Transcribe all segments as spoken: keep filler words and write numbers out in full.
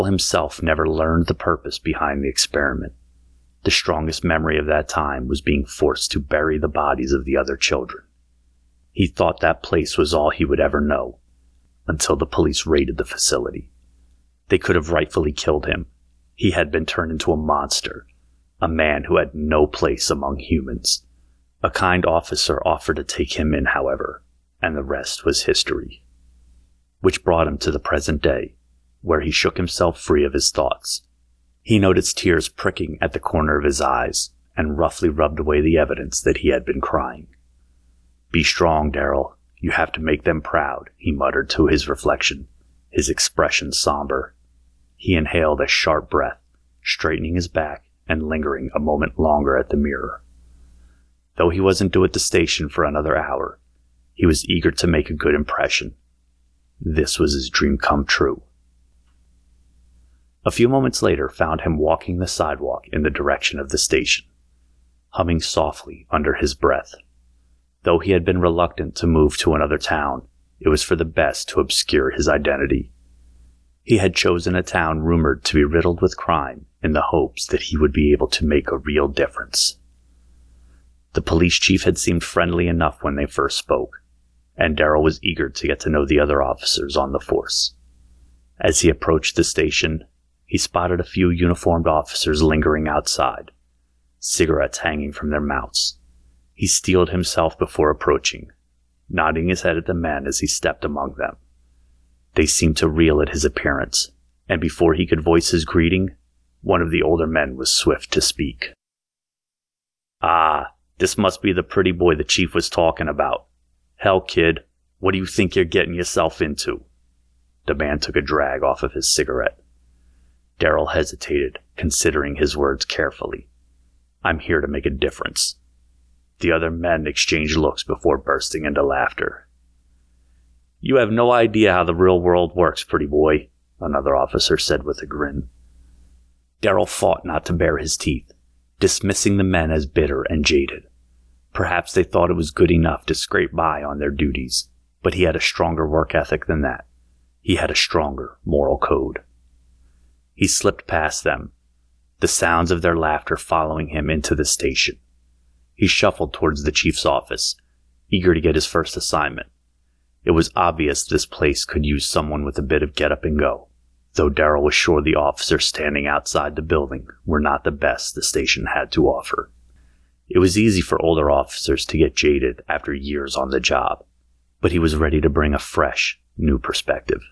himself never learned the purpose behind the experiment. The strongest memory of that time was being forced to bury the bodies of the other children. He thought that place was all he would ever know, until the police raided the facility. They could have rightfully killed him. He had been turned into a monster, a man who had no place among humans. A kind officer offered to take him in, however, and the rest was history. Which brought him to the present day, where he shook himself free of his thoughts. He noticed tears pricking at the corner of his eyes and roughly rubbed away the evidence that he had been crying. "Be strong, Daryl. You have to make them proud," he muttered to his reflection, his expression somber. He inhaled a sharp breath, straightening his back and lingering a moment longer at the mirror. Though he wasn't due at the station for another hour, he was eager to make a good impression. This was his dream come true. A few moments later found him walking the sidewalk in the direction of the station, humming softly under his breath. Though he had been reluctant to move to another town, it was for the best to obscure his identity. He had chosen a town rumored to be riddled with crime in the hopes that he would be able to make a real difference. The police chief had seemed friendly enough when they first spoke, and Daryl was eager to get to know the other officers on the force. As he approached the station, he spotted a few uniformed officers lingering outside, cigarettes hanging from their mouths. He steeled himself before approaching, nodding his head at the men as he stepped among them. They seemed to reel at his appearance, and before he could voice his greeting, one of the older men was swift to speak. "Ah, this must be the pretty boy the chief was talking about. Hell, kid, what do you think you're getting yourself into?" The man took a drag off of his cigarette. Daryl hesitated, considering his words carefully. "I'm here to make a difference." The other men exchanged looks before bursting into laughter. "You have no idea how the real world works, pretty boy," another officer said with a grin. Daryl fought not to bare his teeth, dismissing the men as bitter and jaded. Perhaps they thought it was good enough to scrape by on their duties, but he had a stronger work ethic than that. He had a stronger moral code. He slipped past them, the sounds of their laughter following him into the station. He shuffled towards the chief's office, eager to get his first assignment. It was obvious this place could use someone with a bit of get up and go, though Daryl was sure the officers standing outside the building were not the best the station had to offer. It was easy for older officers to get jaded after years on the job, but he was ready to bring a fresh, new perspective.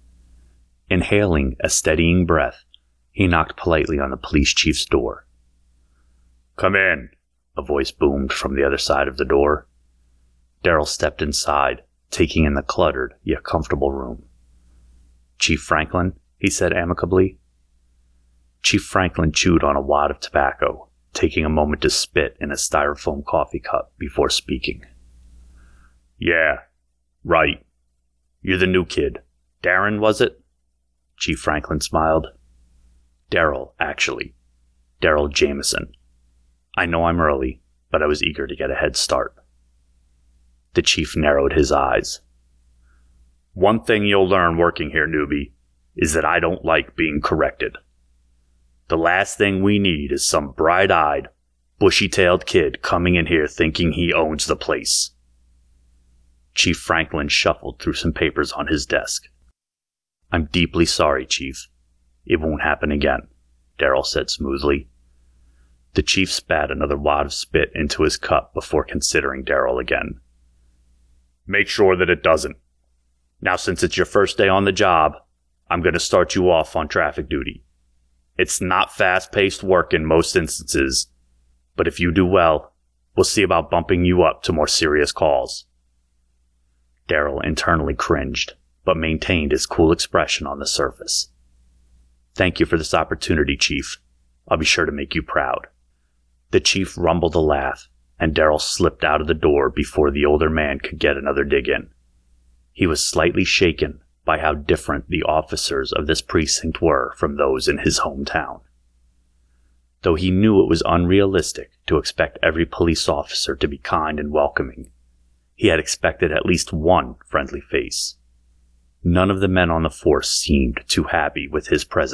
Inhaling a steadying breath, he knocked politely on the police chief's door. "Come in," a voice boomed from the other side of the door. Daryl stepped inside, taking in the cluttered yet comfortable room. "Chief Franklin," he said amicably. Chief Franklin chewed on a wad of tobacco, taking a moment to spit in a styrofoam coffee cup before speaking. "Yeah, right. You're the new kid. Darren, was it?" Chief Franklin smiled. "Daryl, actually. Daryl Jameson. I know I'm early, but I was eager to get a head start." The chief narrowed his eyes. "One thing you'll learn working here, newbie, is that I don't like being corrected. The last thing we need is some bright-eyed, bushy-tailed kid coming in here thinking he owns the place." Chief Franklin shuffled through some papers on his desk. "I'm deeply sorry, Chief. It won't happen again," Daryl said smoothly. The chief spat another wad of spit into his cup before considering Daryl again. "Make sure that it doesn't. Now, since it's your first day on the job, I'm going to start you off on traffic duty. It's not fast-paced work in most instances, but if you do well, we'll see about bumping you up to more serious calls." Daryl internally cringed, but maintained his cool expression on the surface. "Thank you for this opportunity, Chief. I'll be sure to make you proud." The chief rumbled a laugh, and Daryl slipped out of the door before the older man could get another dig in. He was slightly shaken by how different the officers of this precinct were from those in his hometown. Though he knew it was unrealistic to expect every police officer to be kind and welcoming, he had expected at least one friendly face. None of the men on the force seemed too happy with his presence.